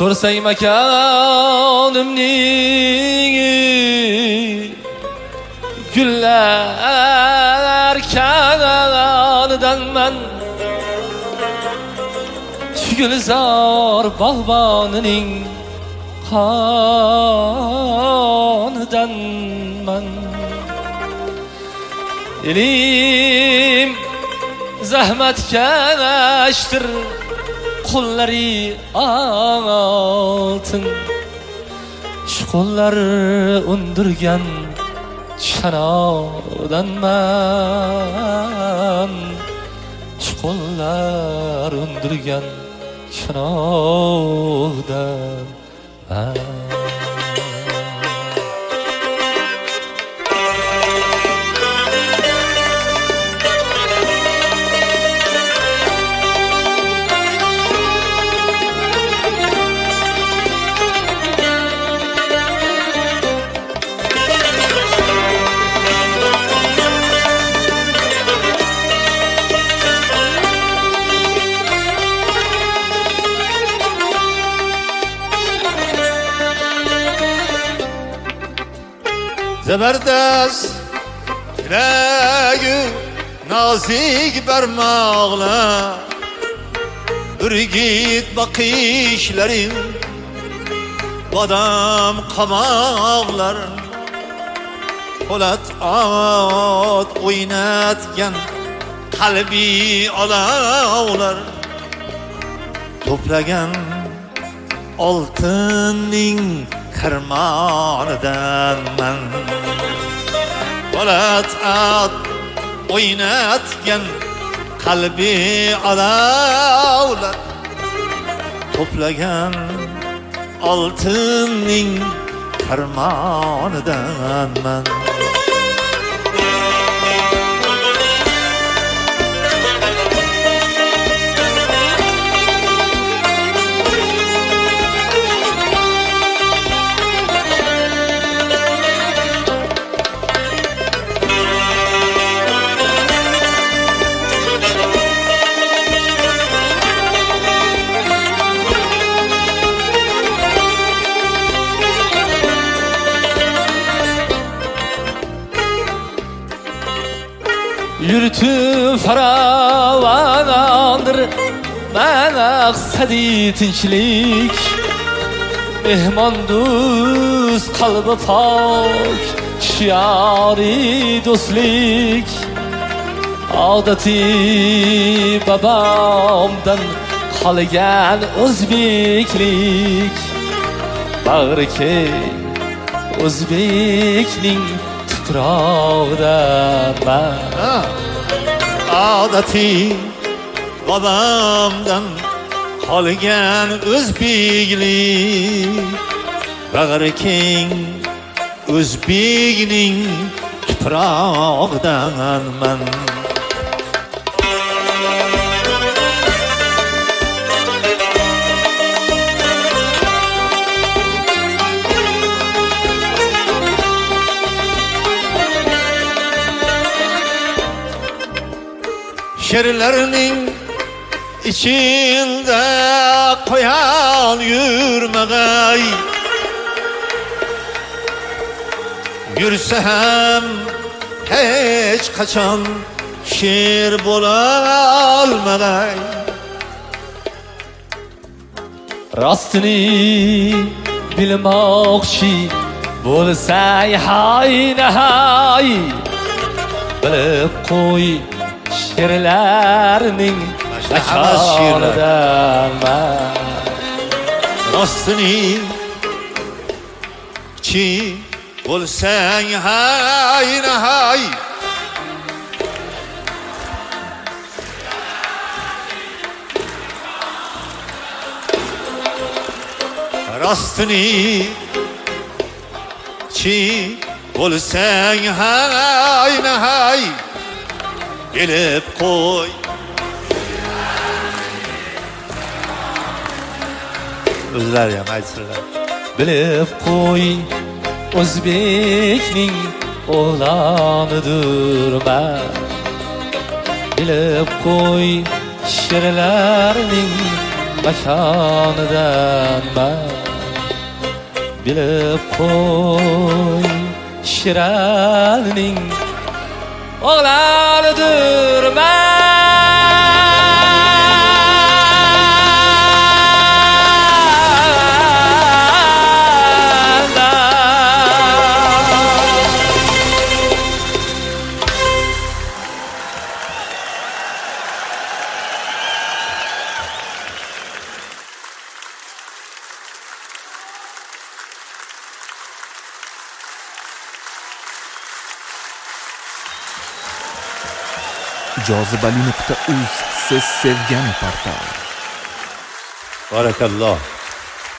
so'rsang makonimning gullar kanalidanman, gulzor bog'bonining qonidanman. Elim zahmatkashdir, qo'llari oltin, shu qo'llar undirgan chanodanman, shu qo'llar undirgan chanodanman. Zabardast yuragi nozik barmoqlar, urgit bakışların badam qamoqlar, po'lat ot o'ynatgan qalbi olovlar, to'plagan oltinning karmonidanman. Po'lat ot o'ynatgan qalbi olovlar, to'plagan oltinning karmonidanman. Yürütü faravanandır, maqsadi tinchlik, mehmon do'st qalbi pok, shiori do'stlik. Odati babomdan qolgan o'zbeklik, bag'ri keng o'zbekning tuprog'idaman. Odati babomdan qolgan o'zbeklik, bag'ri keng o'zbekning tuprog'idaman. Şerlerinin içinde koyan yürmegay, yürüsem hiç kaçan şer bo'lalmagay. Rostini bilmoqchi bo'lsang hay, bilib qo'y she'rlarning mashhuridanman. Rostini chi bo'lsang hay, rostini chi bo'lsang hay, bilib qo'y. O'zlari ham aytsinlar. Bilib qo'y, o'zbekning o'g'lonidirman. Bilib qo'y, she'rlarning makonidan man bilib qo'y Shiralining o'g'lanidir Jozibali.uz siz sevgan portal. Barakalloh.